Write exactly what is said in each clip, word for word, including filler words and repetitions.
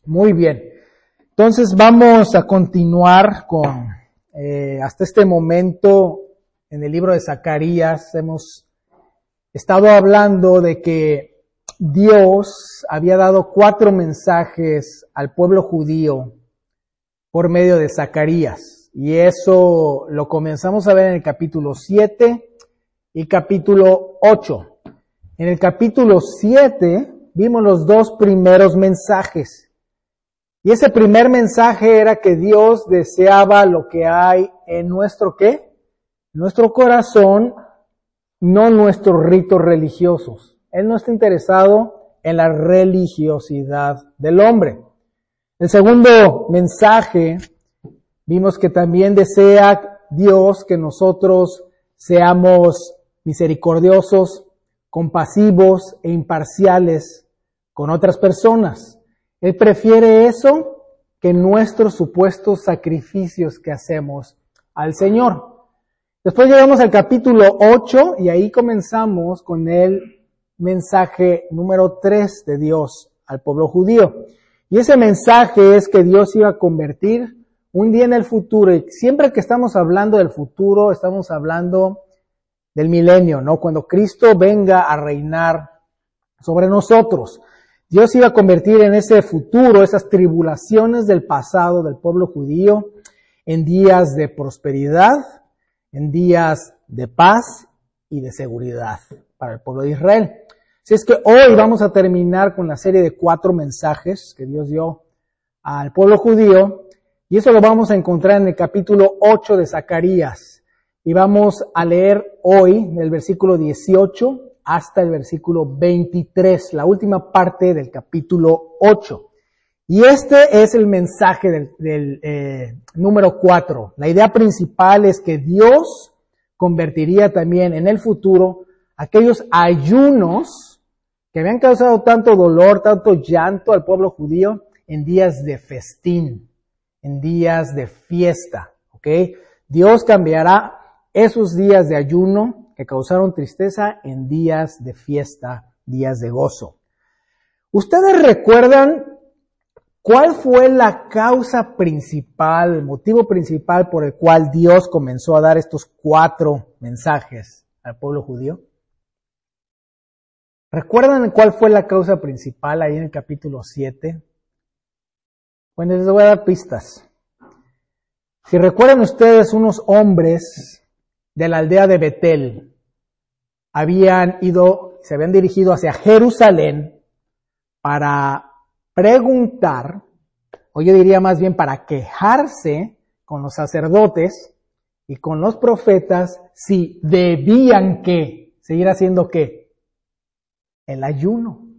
Muy bien. Entonces vamos a continuar con, eh, hasta este momento en el libro de Zacarías hemos estado hablando de que Dios había dado cuatro mensajes al pueblo judío por medio de Zacarías. Y eso lo comenzamos a ver en el capítulo siete y capítulo ocho. En el capítulo siete vimos los dos primeros mensajes. Y ese primer mensaje era que Dios deseaba lo que hay en nuestro ¿qué? Nuestro corazón, no nuestros ritos religiosos. Él no está interesado en la religiosidad del hombre. El segundo mensaje, vimos que también desea Dios que nosotros seamos misericordiosos, compasivos e imparciales con otras personas. Él prefiere eso que nuestros supuestos sacrificios que hacemos al Señor. Después llegamos al capítulo ocho y ahí comenzamos con el mensaje número tres de Dios al pueblo judío. Y ese mensaje es que Dios iba a convertir un día en el futuro. Y siempre que estamos hablando del futuro, estamos hablando del milenio, ¿no? Cuando Cristo venga a reinar sobre nosotros. Dios iba a convertir en ese futuro, esas tribulaciones del pasado del pueblo judío, en días de prosperidad, en días de paz y de seguridad para el pueblo de Israel. Así es que hoy vamos a terminar con la serie de cuatro mensajes que Dios dio al pueblo judío, y eso lo vamos a encontrar en el capítulo ocho de Zacarías. Y vamos a leer hoy del versículo dieciocho hasta el versículo veintitrés, la última parte del capítulo ocho. Y este es el mensaje del, del eh, número cuatro. La idea principal es que Dios convertiría también en el futuro aquellos ayunos que habían causado tanto dolor, tanto llanto al pueblo judío en días de festín, en días de fiesta, ¿ok? Dios cambiará esos días de ayuno que causaron tristeza en días de fiesta, días de gozo. ¿Ustedes recuerdan cuál fue la causa principal, el motivo principal por el cual Dios comenzó a dar estos cuatro mensajes al pueblo judío? ¿Recuerdan cuál fue la causa principal ahí en el capítulo siete? Bueno, les voy a dar pistas. Si recuerdan ustedes, unos hombres de la aldea de Betel habían ido, se habían dirigido hacia Jerusalén para preguntar, o yo diría más bien para quejarse con los sacerdotes y con los profetas si debían que seguir haciendo qué, el ayuno.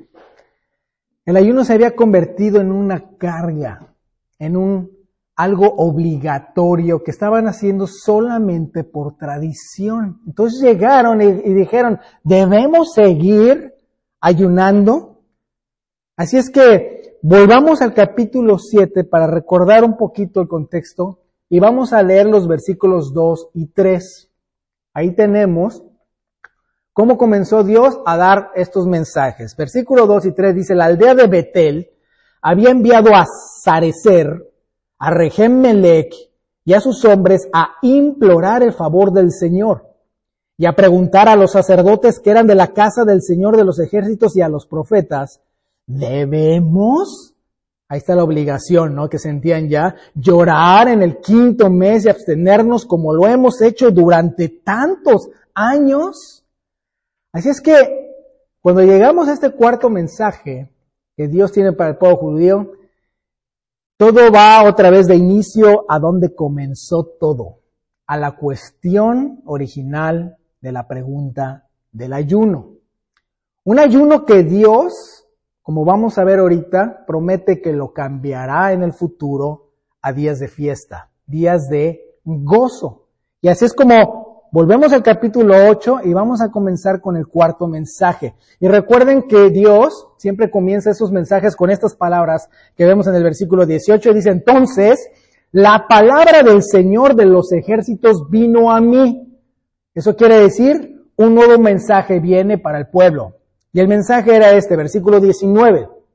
El ayuno se había convertido en una carga, en un algo obligatorio que estaban haciendo solamente por tradición. Entonces llegaron y, y dijeron, ¿debemos seguir ayunando? Así es que volvamos al capítulo siete para recordar un poquito el contexto y vamos a leer los versículos dos y tres. Ahí tenemos cómo comenzó Dios a dar estos mensajes. Versículo dos y tres dice, la aldea de Betel había enviado a Sarecer, a Regem-Melech y a sus hombres a implorar el favor del Señor y a preguntar a los sacerdotes que eran de la casa del Señor de los ejércitos y a los profetas, ¿debemos? Ahí está la obligación, ¿no? Que sentían ya, llorar en el quinto mes y abstenernos como lo hemos hecho durante tantos años. Así es que, cuando llegamos a este cuarto mensaje que Dios tiene para el pueblo judío, todo va otra vez de inicio a donde comenzó todo, a la cuestión original de la pregunta del ayuno. Un ayuno que Dios, como vamos a ver ahorita, promete que lo cambiará en el futuro a días de fiesta, días de gozo. Y así es como volvemos al capítulo ocho y vamos a comenzar con el cuarto mensaje. Y recuerden que Dios siempre comienza esos mensajes con estas palabras que vemos en el versículo dieciocho. Dice, entonces, la palabra del Señor de los ejércitos vino a mí. Eso quiere decir, un nuevo mensaje viene para el pueblo. Y el mensaje era este, versículo diecinueve.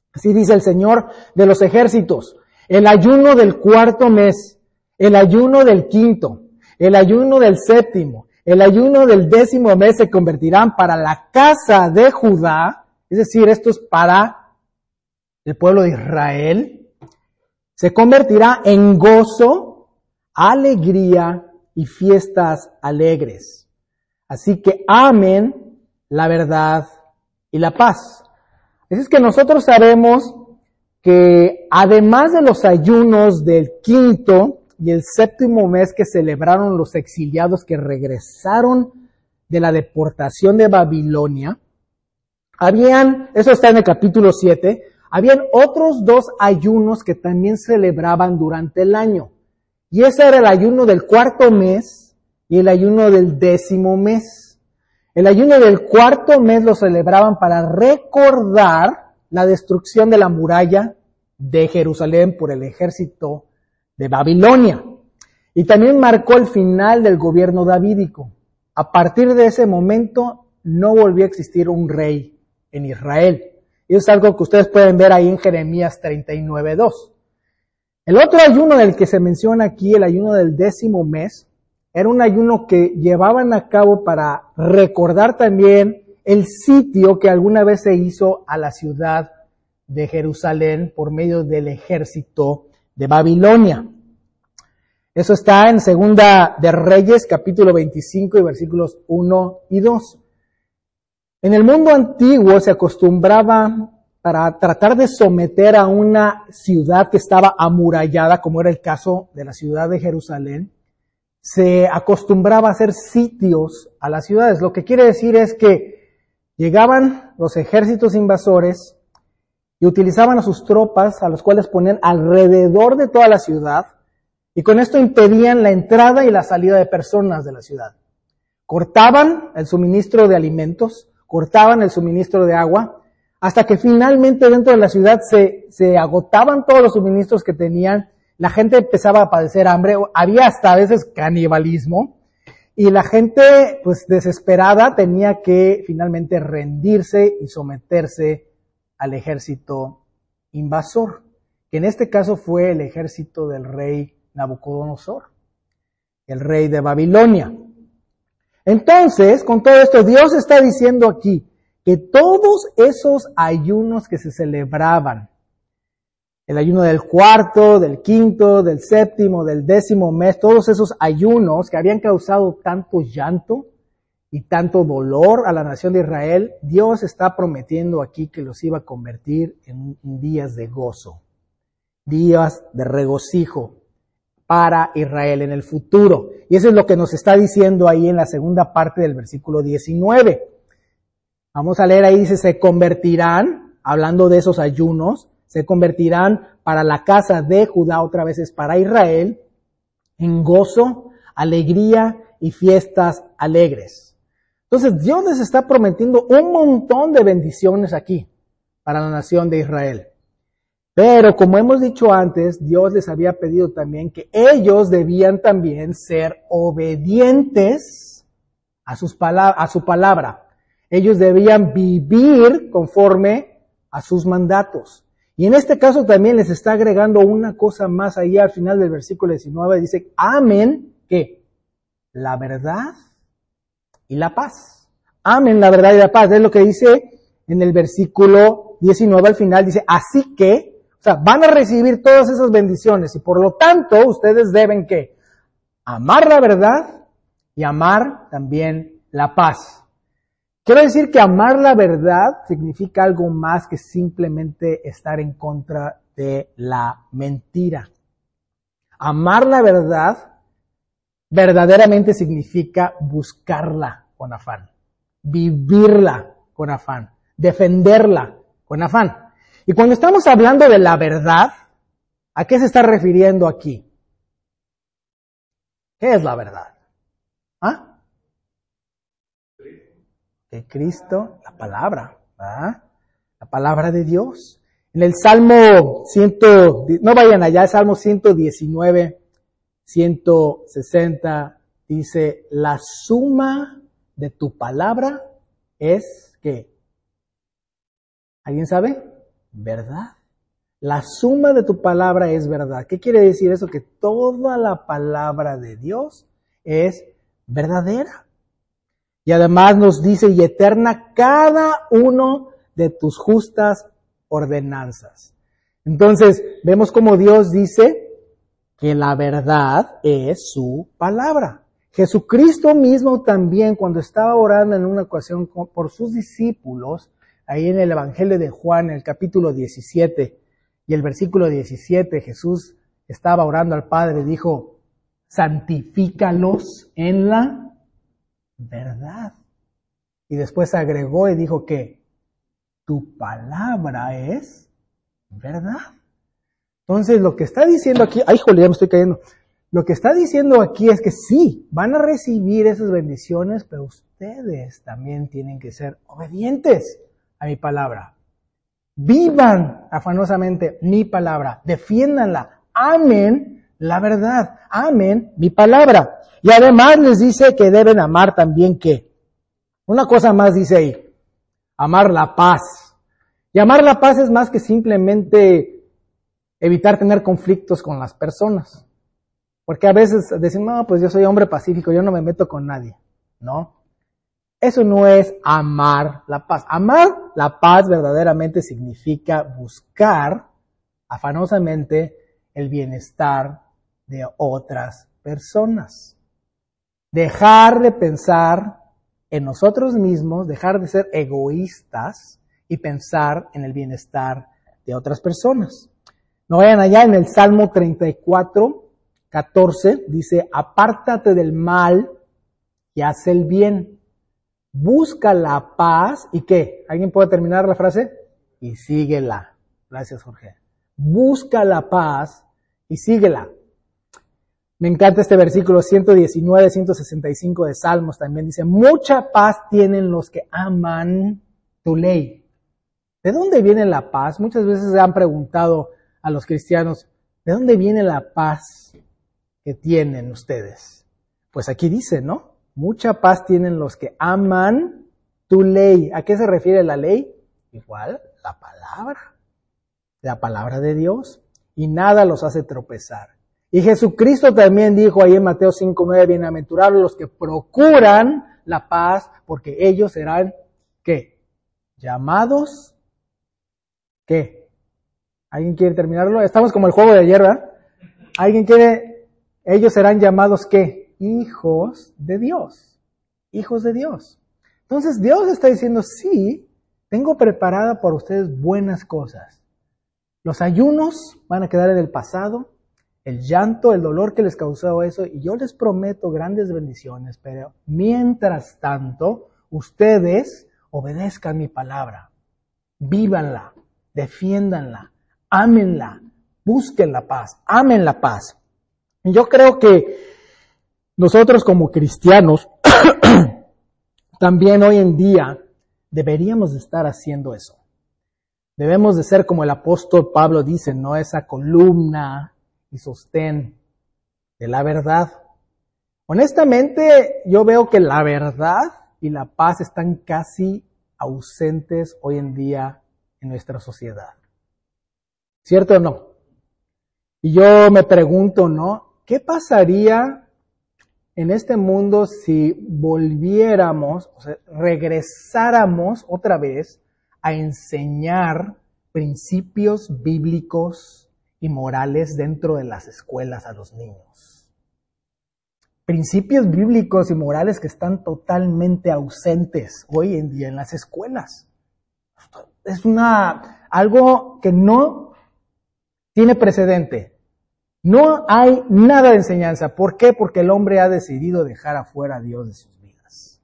Así dice el Señor de los ejércitos. El ayuno del cuarto mes, el ayuno del quinto, el ayuno del séptimo, el ayuno del décimo mes se convertirán para la casa de Judá, es decir, esto es para el pueblo de Israel, se convertirá en gozo, alegría y fiestas alegres. Así que amen la verdad y la paz. Es que nosotros sabemos que además de los ayunos del quinto y el séptimo mes que celebraron los exiliados que regresaron de la deportación de Babilonia, habían, eso está en el capítulo siete, habían otros dos ayunos que también celebraban durante el año. Y ese era el ayuno del cuarto mes y el ayuno del décimo mes. El ayuno del cuarto mes lo celebraban para recordar la destrucción de la muralla de Jerusalén por el ejército de Babilonia. Y también marcó el final del gobierno davídico. A partir de ese momento no volvió a existir un rey en Israel. Y es algo que ustedes pueden ver ahí en Jeremías treinta y nueve, dos. El otro ayuno del que se menciona aquí, el ayuno del décimo mes, era un ayuno que llevaban a cabo para recordar también el sitio que alguna vez se hizo a la ciudad de Jerusalén por medio del ejército de Babilonia. Eso está en Segunda de Reyes, capítulo veinticinco y versículos uno y dos. En el mundo antiguo se acostumbraba, para tratar de someter a una ciudad que estaba amurallada, como era el caso de la ciudad de Jerusalén, se acostumbraba a hacer sitios a las ciudades. Lo que quiere decir es que llegaban los ejércitos invasores y utilizaban a sus tropas, a los cuales ponían alrededor de toda la ciudad, y con esto impedían la entrada y la salida de personas de la ciudad. Cortaban el suministro de alimentos, cortaban el suministro de agua, hasta que finalmente dentro de la ciudad se, se agotaban todos los suministros que tenían, la gente empezaba a padecer hambre, había hasta a veces canibalismo, y la gente, pues desesperada, tenía que finalmente rendirse y someterse al ejército invasor, que en este caso fue el ejército del rey Nabucodonosor, el rey de Babilonia. Entonces, con todo esto, Dios está diciendo aquí que todos esos ayunos que se celebraban, el ayuno del cuarto, del quinto, del séptimo, del décimo mes, todos esos ayunos que habían causado tanto llanto y tanto dolor a la nación de Israel, Dios está prometiendo aquí que los iba a convertir en días de gozo, días de regocijo para Israel en el futuro. Y eso es lo que nos está diciendo ahí en la segunda parte del versículo diecinueve. Vamos a leer ahí, dice, se convertirán, hablando de esos ayunos, se convertirán para la casa de Judá, otra vez es para Israel, en gozo, alegría y fiestas alegres. Entonces Dios les está prometiendo un montón de bendiciones aquí para la nación de Israel. Pero como hemos dicho antes, Dios les había pedido también que ellos debían también ser obedientes a, sus palabras, a su palabra. Ellos debían vivir conforme a sus mandatos. Y en este caso también les está agregando una cosa más ahí al final del versículo diecinueve. Dice, amen, ¿qué? La verdad y la paz. Amen la verdad y la paz. Es lo que dice en el versículo diecinueve al final. Dice, así que, o sea, van a recibir todas esas bendiciones. Y por lo tanto, ustedes deben, ¿qué? Amar la verdad y amar también la paz. Quiero decir que amar la verdad significa algo más que simplemente estar en contra de la mentira. Amar la verdad verdaderamente significa buscarla con afán, vivirla con afán, defenderla con afán. Y cuando estamos hablando de la verdad, ¿a qué se está refiriendo aquí? ¿Qué es la verdad? ¿Ah? Que Cristo, la palabra, ¿verdad? La palabra de Dios. En el Salmo ciento, no vayan allá, el Salmo ciento diecinueve, ciento sesenta, dice, la suma de tu palabra es, ¿qué? ¿Alguien sabe? verdad. La suma de tu palabra es verdad. ¿Qué quiere decir eso? Que toda la palabra de Dios es verdadera. Y además nos dice, y eterna cada uno de tus justas ordenanzas. Entonces, vemos como Dios dice que la verdad es su palabra. Jesucristo mismo también, cuando estaba orando en una ocasión por sus discípulos, ahí en el Evangelio de Juan, en el capítulo diecisiete, y el versículo diecisiete, Jesús estaba orando al Padre, dijo, santifícalos en la verdad. Y después agregó y dijo que tu palabra es verdad. Entonces lo que está diciendo aquí, ay, jole, ya me estoy cayendo. Lo que está diciendo aquí es que sí, van a recibir esas bendiciones, pero ustedes también tienen que ser obedientes a mi palabra. Vivan afanosamente mi palabra, defiéndanla, amen la verdad, amen mi palabra. Y además les dice que deben amar también ¿qué? Una cosa más dice ahí, amar la paz. Y amar la paz es más que simplemente evitar tener conflictos con las personas. Porque a veces decimos, no, pues yo soy hombre pacífico, yo no me meto con nadie. No. Eso no es amar la paz. Amar la paz verdaderamente significa buscar afanosamente el bienestar de otras personas. Dejar de pensar en nosotros mismos, dejar de ser egoístas y pensar en el bienestar de otras personas. No vayan allá en el Salmo treinta y cuatro, catorce, dice, apártate del mal y haz el bien. Busca la paz y ¿qué? ¿Alguien puede terminar la frase? Y síguela. Gracias, Jorge. Busca la paz y síguela. Me encanta este versículo ciento diecinueve, ciento sesenta y cinco de Salmos también. Dice, mucha paz tienen los que aman tu ley. ¿De dónde viene la paz? Muchas veces se han preguntado a los cristianos, ¿de dónde viene la paz que tienen ustedes? Pues aquí dice, ¿no? Mucha paz tienen los que aman tu ley. ¿A qué se refiere la ley? Igual, la palabra. La palabra de Dios. Y nada los hace tropezar. Y Jesucristo también dijo ahí en Mateo cinco nueve, bienaventurados los que procuran la paz, porque ellos serán, ¿qué? Llamados, ¿qué? ¿Alguien quiere terminarlo? Estamos como el juego de ayer, ¿verdad? ¿Alguien quiere? Ellos serán llamados, ¿qué? Hijos de Dios. Hijos de Dios. Entonces Dios está diciendo, sí, tengo preparada para ustedes buenas cosas. Los ayunos van a quedar en el pasado, el llanto, el dolor que les causó eso, y yo les prometo grandes bendiciones, pero mientras tanto, ustedes obedezcan mi palabra, vívanla, defiéndanla, ámenla, busquen la paz, amen la paz. Y yo creo que nosotros como cristianos, también hoy en día, deberíamos de estar haciendo eso. Debemos de ser como el apóstol Pablo dice, ¿no? Esa columna y sostén de la verdad. Honestamente, yo veo que la verdad y la paz están casi ausentes hoy en día en nuestra sociedad. ¿Cierto o no? Y yo me pregunto, ¿no? ¿Qué pasaría en este mundo si volviéramos, o sea, regresáramos otra vez a enseñar principios bíblicos y morales dentro de las escuelas a los niños? Principios bíblicos y morales que están totalmente ausentes hoy en día en las escuelas. Es una, algo que no tiene precedente. No hay nada de enseñanza. ¿Por qué? Porque el hombre ha decidido dejar afuera a Dios de sus vidas.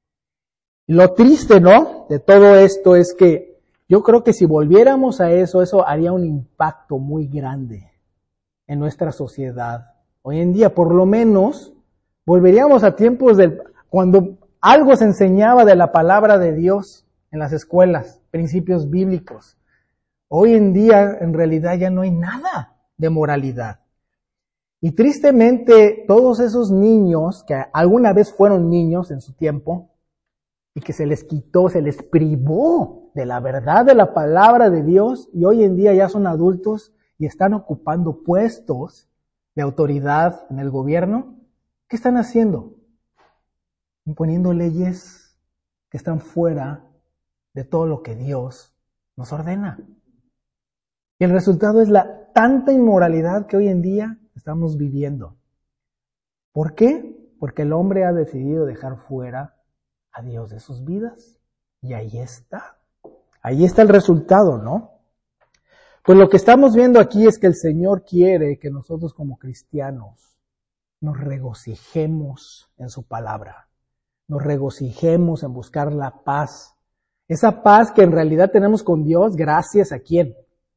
Lo triste, ¿no?, de todo esto es que yo creo que si volviéramos a eso, eso haría un impacto muy grande en nuestra sociedad. Hoy en día, por lo menos, volveríamos a tiempos de cuando algo se enseñaba de la palabra de Dios en las escuelas, principios bíblicos. Hoy en día, en realidad, ya no hay nada de moralidad. Y tristemente, todos esos niños que alguna vez fueron niños en su tiempo y que se les quitó, se les privó de la verdad de la palabra de Dios y hoy en día ya son adultos y están ocupando puestos de autoridad en el gobierno, ¿qué están haciendo? Imponiendo leyes que están fuera de todo lo que Dios nos ordena. Y el resultado es la tanta inmoralidad que hoy en día estamos viviendo. ¿Por qué? Porque el hombre ha decidido dejar fuera a Dios de sus vidas. Y ahí está. Ahí está el resultado, ¿no? Pues lo que estamos viendo aquí es que el Señor quiere que nosotros como cristianos nos regocijemos en su palabra. Nos regocijemos en buscar la paz. Esa paz que en realidad tenemos con Dios, gracias a ¿quién?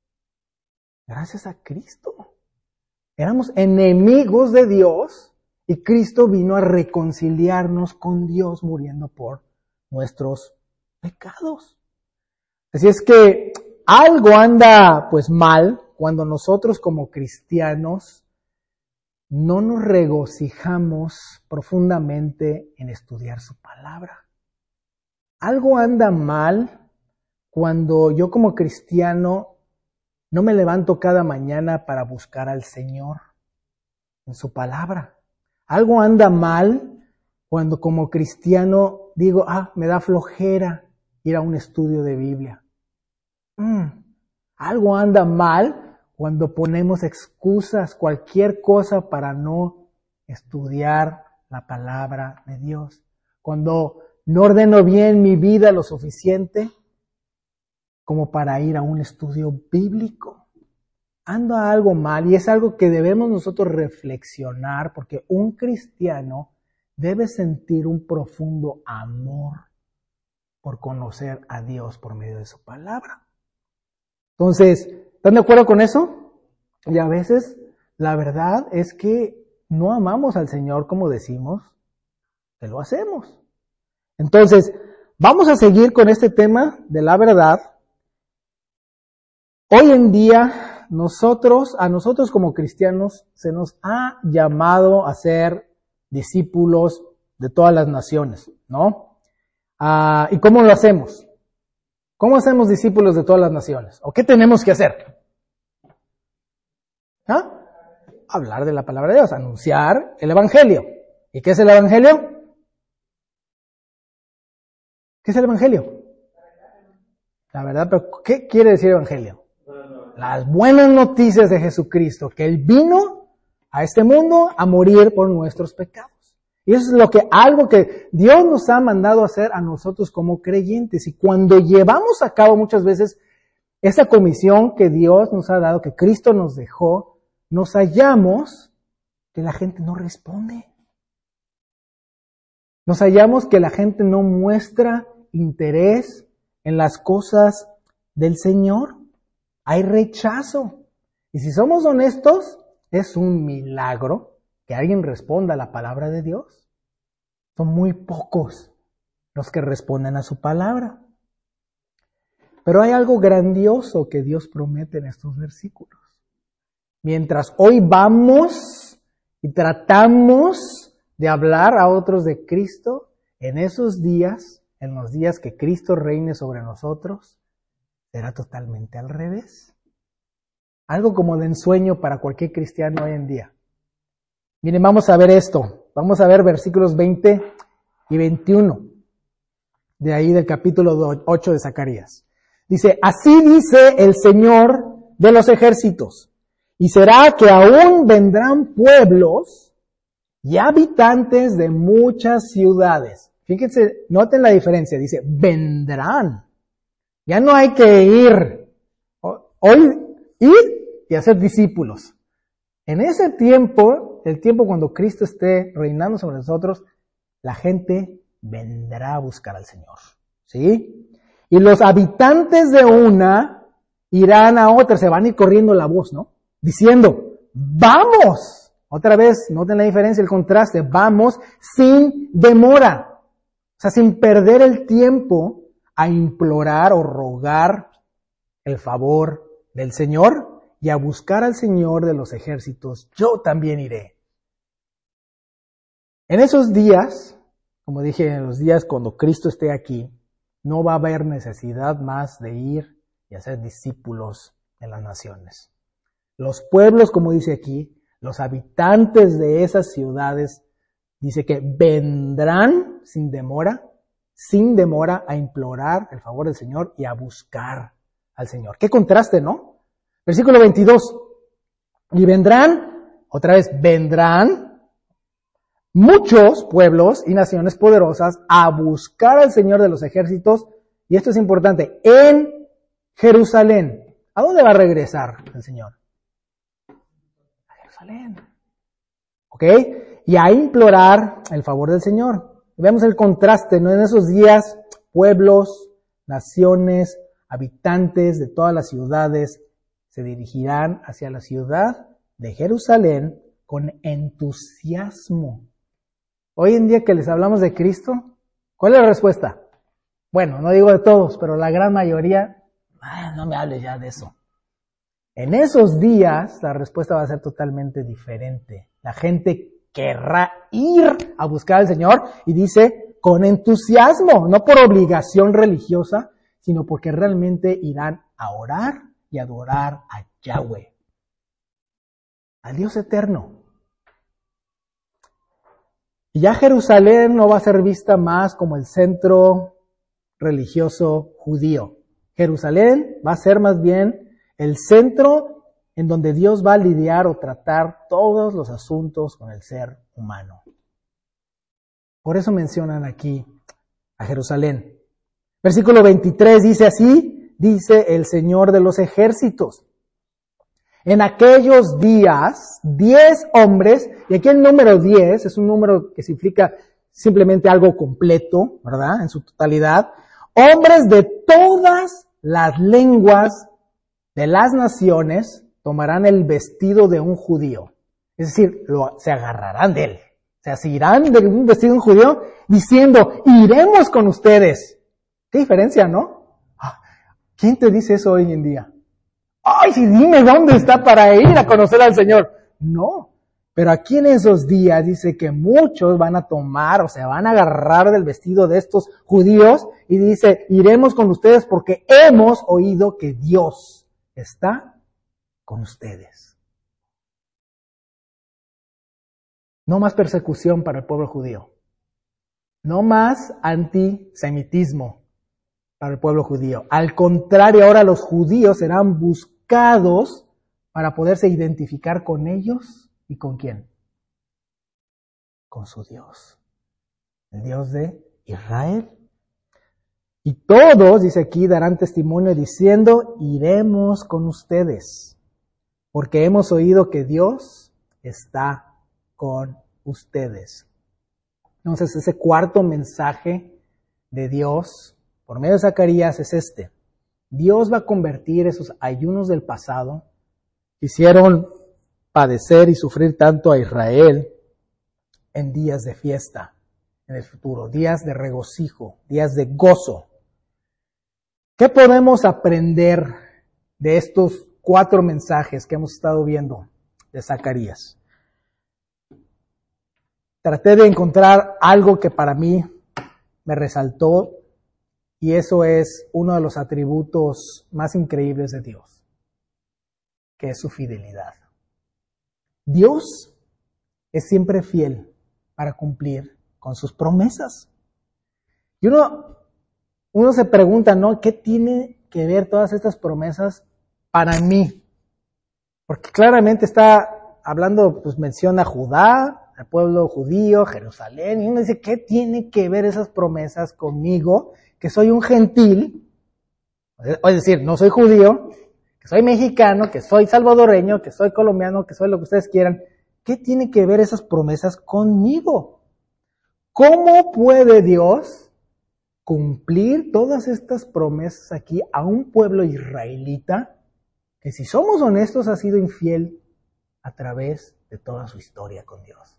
Gracias a Cristo. Éramos enemigos de Dios y Cristo vino a reconciliarnos con Dios muriendo por nuestros pecados. Así es que algo anda pues mal cuando nosotros como cristianos no nos regocijamos profundamente en estudiar su palabra. Algo anda mal cuando yo como cristiano no me levanto cada mañana para buscar al Señor en su palabra. Algo anda mal cuando como cristiano digo, ah, me da flojera ir a un estudio de Biblia. Mm, algo anda mal cuando ponemos excusas, cualquier cosa para no estudiar la palabra de Dios. Cuando no ordeno bien mi vida lo suficiente como para ir a un estudio bíblico. Anda algo mal y es algo que debemos nosotros reflexionar porque un cristiano debe sentir un profundo amor por conocer a Dios por medio de su palabra. Entonces, ¿están de acuerdo con eso? Y a veces la verdad es que no amamos al Señor como decimos que lo hacemos. Entonces, vamos a seguir con este tema de la verdad. Hoy en día, nosotros, a nosotros como cristianos, se nos ha llamado a ser discípulos de todas las naciones, ¿no? Ah, ¿y cómo lo hacemos? ¿Cómo hacemos discípulos de todas las naciones? ¿O qué tenemos que hacer? ¿Ah? Hablar de la palabra de Dios, anunciar el Evangelio. ¿Y qué es el Evangelio? ¿Qué es el Evangelio? La verdad, pero ¿qué quiere decir Evangelio? Las buenas noticias de Jesucristo, que Él vino a este mundo a morir por nuestros pecados. Y eso es lo que, algo que Dios nos ha mandado hacer a nosotros como creyentes. Y cuando llevamos a cabo muchas veces esa comisión que Dios nos ha dado, que Cristo nos dejó, nos hallamos que la gente no responde. Nos hallamos que la gente no muestra interés en las cosas del Señor. Hay rechazo. Y si somos honestos, es un milagro que alguien responda a la palabra de Dios. Son muy pocos los que responden a su palabra. Pero hay algo grandioso que Dios promete en estos versículos. Mientras hoy vamos y tratamos de hablar a otros de Cristo, en esos días, en los días que Cristo reine sobre nosotros, será totalmente al revés. Algo como de ensueño para cualquier cristiano hoy en día. Miren, vamos a ver esto. Vamos a ver versículos veinte y veintiuno. De ahí del capítulo ocho de Zacarías. Dice, así dice el Señor de los ejércitos. Y será que aún vendrán pueblos y habitantes de muchas ciudades. Fíjense, noten la diferencia. Dice, vendrán. Ya no hay que ir. Hoy, ir y hacer discípulos. En ese tiempo, el tiempo cuando Cristo esté reinando sobre nosotros, la gente vendrá a buscar al Señor. ¿Sí? Y los habitantes de una irán a otra, se van a ir corriendo la voz, ¿no? Diciendo, ¡vamos! Otra vez, noten la diferencia, el contraste, vamos sin demora. O sea, sin perder el tiempo a implorar o rogar el favor del Señor y a buscar al Señor de los ejércitos. Yo también iré. En esos días, como dije, en los días cuando Cristo esté aquí, no va a haber necesidad más de ir y hacer discípulos en las naciones. Los pueblos, como dice aquí, los habitantes de esas ciudades, dice que vendrán sin demora, sin demora a implorar el favor del Señor y a buscar al Señor. Qué contraste, ¿no? Versículo veintidós. Y vendrán, otra vez, vendrán muchos pueblos y naciones poderosas a buscar al Señor de los ejércitos, y esto es importante, en Jerusalén. ¿A dónde va a regresar el Señor? A Jerusalén. ¿Ok? Y a implorar el favor del Señor. Vemos el contraste, ¿no? En esos días, pueblos, naciones, habitantes de todas las ciudades se dirigirán hacia la ciudad de Jerusalén con entusiasmo. Hoy en día que les hablamos de Cristo, ¿cuál es la respuesta? Bueno, no digo de todos, pero la gran mayoría, ah, no me hables ya de eso. En esos días la respuesta va a ser totalmente diferente. La gente querrá ir a buscar al Señor y dice con entusiasmo, no por obligación religiosa, sino porque realmente irán a orar y adorar a Yahweh, al Dios eterno. Y ya Jerusalén no va a ser vista más como el centro religioso judío. Jerusalén va a ser más bien el centro en donde Dios va a lidiar o tratar todos los asuntos con el ser humano. Por eso mencionan aquí a Jerusalén. Versículo veintitrés dice así, dice el Señor de los ejércitos. En aquellos días, diez hombres, y aquí el número diez es un número que significa simplemente algo completo, ¿verdad? En su totalidad. Hombres de todas las lenguas de las naciones tomarán el vestido de un judío. Es decir, lo, se agarrarán de él. O sea, se irán de un vestido de un judío diciendo, iremos con ustedes. Qué diferencia, ¿no? ¿Quién te dice eso hoy en día? ¡Ay, sí, dime dónde está para ir a conocer al Señor! No, pero aquí en esos días dice que muchos van a tomar, o sea, van a agarrar del vestido de estos judíos y dice, iremos con ustedes porque hemos oído que Dios está con ustedes. No más persecución para el pueblo judío. No más antisemitismo para el pueblo judío. Al contrario, ahora los judíos serán buscados para poderse identificar con ellos y con quién. Con su Dios. El Dios de Israel. Y todos, dice aquí, darán testimonio diciendo, iremos con ustedes, porque hemos oído que Dios está con ustedes. Entonces, ese cuarto mensaje de Dios por medio de Zacarías es este. Dios va a convertir esos ayunos del pasado que hicieron padecer y sufrir tanto a Israel en días de fiesta en el futuro, días de regocijo, días de gozo. ¿Qué podemos aprender de estos cuatro mensajes que hemos estado viendo de Zacarías? Traté de encontrar algo que para mí me resaltó, y eso es uno de los atributos más increíbles de Dios, que es su fidelidad. Dios es siempre fiel para cumplir con sus promesas. Y uno, uno se pregunta, ¿no? ¿Qué tiene que ver todas estas promesas para mí? Porque claramente está hablando, pues menciona Judá, al pueblo judío, Jerusalén, y uno dice, ¿qué tiene que ver esas promesas conmigo? Que soy un gentil, es decir, no soy judío, que soy mexicano, que soy salvadoreño, que soy colombiano, que soy lo que ustedes quieran. ¿Qué tiene que ver esas promesas conmigo? ¿Cómo puede Dios cumplir todas estas promesas aquí a un pueblo israelita que, si somos honestos, ha sido infiel a través de toda su historia con Dios?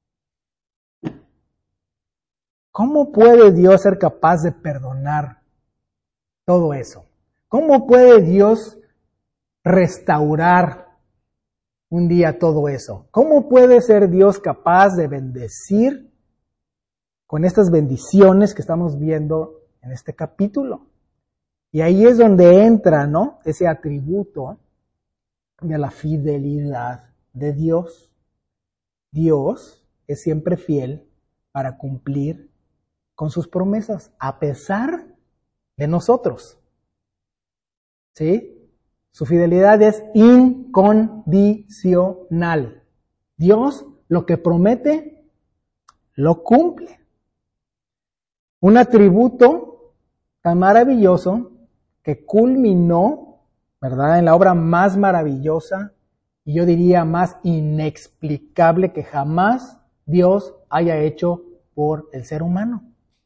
¿Cómo puede Dios ser capaz de perdonar todo eso? ¿Cómo puede Dios restaurar un día todo eso? ¿Cómo puede ser Dios capaz de bendecir con estas bendiciones que estamos viendo en este capítulo. Y ahí es donde entra, ¿no?, ese atributo de la fidelidad de Dios. Dios es siempre fiel para cumplir con sus promesas, a pesar de nosotros. ¿Sí? Su fidelidad es incondicional. Dios lo que promete, lo cumple. Un atributo tan maravilloso que culminó, ¿verdad?, en la obra más maravillosa y yo diría más inexplicable que jamás Dios haya hecho por el ser humano.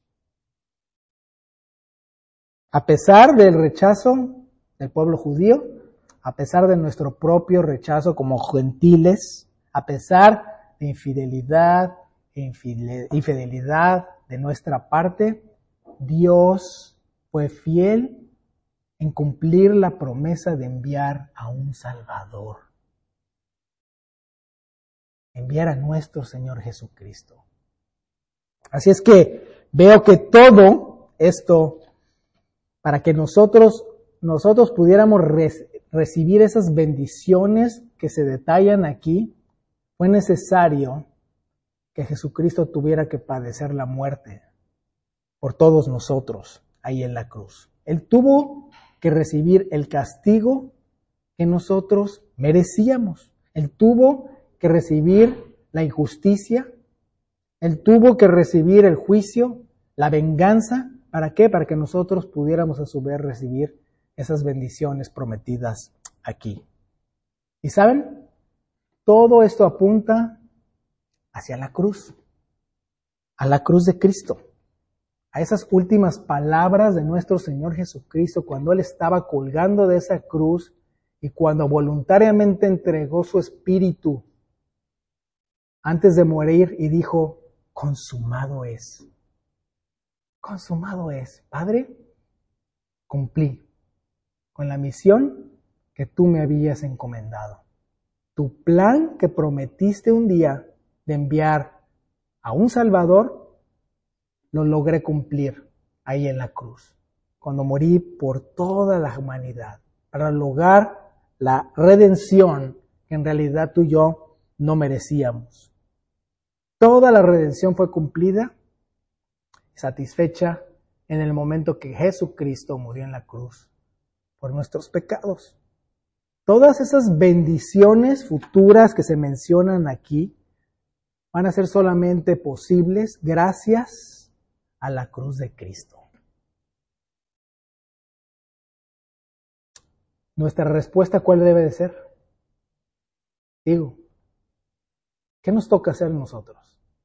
A pesar del rechazo del pueblo judío, a pesar de nuestro propio rechazo como gentiles, a pesar de infidelidad e infidelidad de nuestra parte, Dios fue fiel en cumplir la promesa de enviar a un Salvador. Enviar a nuestro Señor Jesucristo. Así es que veo que todo esto, para que nosotros, nosotros pudiéramos re- recibir esas bendiciones que se detallan aquí, fue necesario que Jesucristo tuviera que padecer la muerte por todos nosotros ahí en la cruz. Él tuvo que recibir el castigo que nosotros merecíamos. Él tuvo que recibir la injusticia. Él tuvo que recibir el juicio, la venganza. ¿Para qué? Para que nosotros pudiéramos a su vez recibir esas bendiciones prometidas aquí. ¿Y saben? Todo esto apunta hacia la cruz, a la cruz de Cristo, a esas últimas palabras de nuestro Señor Jesucristo cuando Él estaba colgando de esa cruz y cuando voluntariamente entregó su espíritu antes de morir y dijo, consumado es. Consumado es. Padre, cumplí con la misión que tú me habías encomendado. Tu plan que prometiste un día de enviar a un Salvador, lo logré cumplir ahí en la cruz, cuando morí por toda la humanidad, para lograr la redención que en realidad tú y yo no merecíamos. Toda la redención fue cumplida, satisfecha en el momento que Jesucristo murió en la cruz por nuestros pecados. Todas esas bendiciones futuras que se mencionan aquí van a ser solamente posibles gracias a la cruz de Cristo. Nuestra respuesta, ¿cuál debe de ser? Digo, ¿qué nos toca hacer nosotros?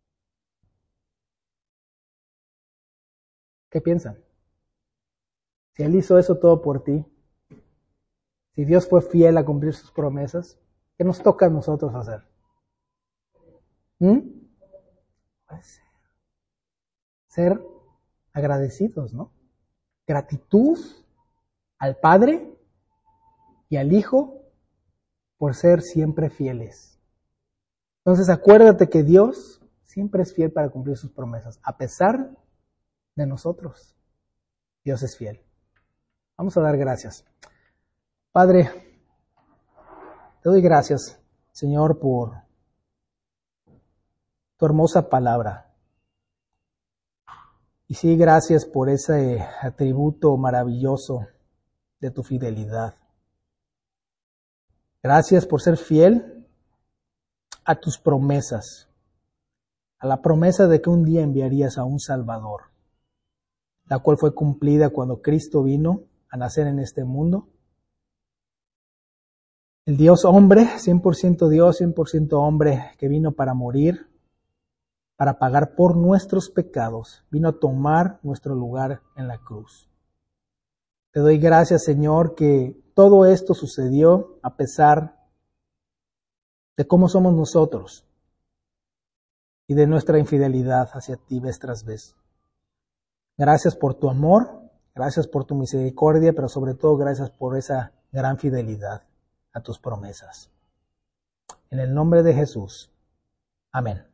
¿Qué piensan? Si Él hizo eso todo por ti, si Dios fue fiel a cumplir sus promesas, ¿qué nos toca a nosotros hacer? ¿Mm? Pues ser agradecidos, ¿no? Gratitud al Padre y al Hijo por ser siempre fieles. Entonces acuérdate que Dios siempre es fiel para cumplir sus promesas, a pesar de nosotros. Dios es fiel. Vamos a dar gracias. Padre, te doy gracias, Señor, por tu hermosa palabra. Y sí, gracias por ese atributo maravilloso de tu fidelidad. Gracias por ser fiel a tus promesas, a la promesa de que un día enviarías a un Salvador, la cual fue cumplida cuando Cristo vino a nacer en este mundo. El Dios hombre, cien por ciento Dios, cien por ciento hombre, que vino para morir, para pagar por nuestros pecados, vino a tomar nuestro lugar en la cruz. Te doy gracias, Señor, que todo esto sucedió a pesar de cómo somos nosotros y de nuestra infidelidad hacia ti vez tras vez. Gracias por tu amor, gracias por tu misericordia, pero sobre todo gracias por esa gran fidelidad a tus promesas. En el nombre de Jesús. Amén.